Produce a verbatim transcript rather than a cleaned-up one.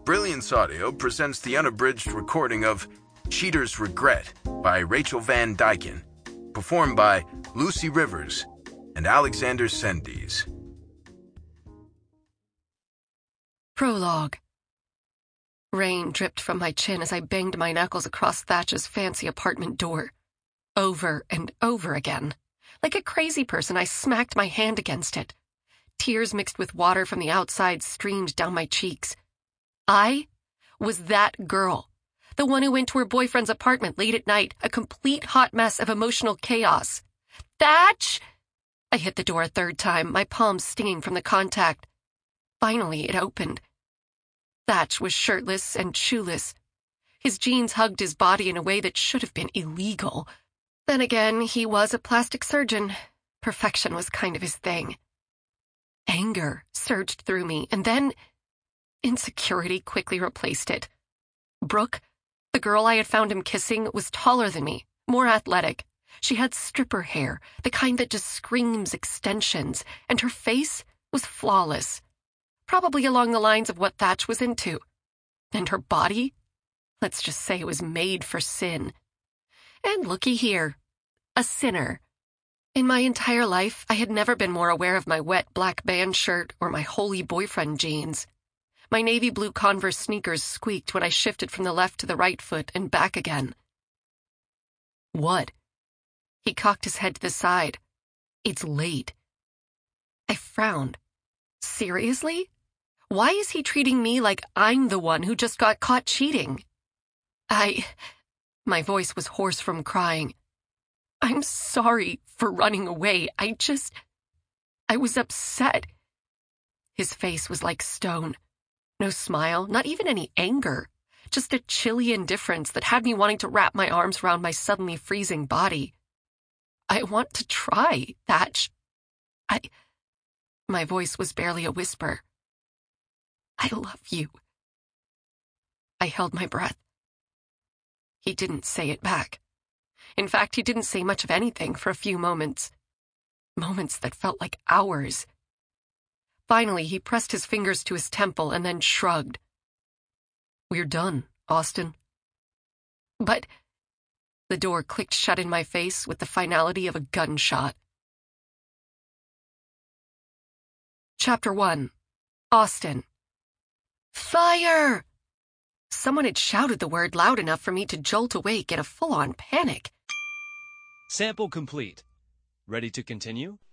Brilliance Audio presents the unabridged recording of Cheater's Regret by Rachel Van Dyken, performed by Lucy Rivers and Alexander Sendies. Prologue. Rain dripped from my chin as I banged my knuckles across Thatch's fancy apartment door. Over and over again. Like a crazy person, I smacked my hand against it. Tears mixed with water from the outside streamed down my cheeks. I was that girl. The one who went to her boyfriend's apartment late at night, a complete hot mess of emotional chaos. Thatch! I hit the door a third time, my palms stinging from the contact. Finally, it opened. Thatch was shirtless and shoeless. His jeans hugged his body in a way that should have been illegal. Then again, he was a plastic surgeon. Perfection was kind of his thing. Anger surged through me, and then insecurity quickly replaced it. Brooke, the girl I had found him kissing, was taller than me, more athletic. She had stripper hair, the kind that just screams extensions, and her face was flawless. Probably along the lines of what Thatch was into. And her body? Let's just say it was made for sin. And looky here, a sinner. In my entire life, I had never been more aware of my wet black band shirt or my holy boyfriend jeans. My navy blue Converse sneakers squeaked when I shifted from the left to the right foot and back again. What? He cocked his head to the side. It's late. I frowned. Seriously? Why is he treating me like I'm the one who just got caught cheating? I... My voice was hoarse from crying. I'm sorry for running away. I just... I was upset. His face was like stone. No smile, not even any anger. Just a chilly indifference that had me wanting to wrap my arms around my suddenly freezing body. I want to try, Thatch. I... My voice was barely a whisper. I love you. I held my breath. He didn't say it back. In fact, he didn't say much of anything for a few moments. Moments that felt like hours. Finally, he pressed his fingers to his temple and then shrugged. We're done, Austin. But the door clicked shut in my face with the finality of a gunshot. Chapter one. Austin. Fire! Someone had shouted the word loud enough for me to jolt awake in a full-on panic. Sample complete. Ready to continue?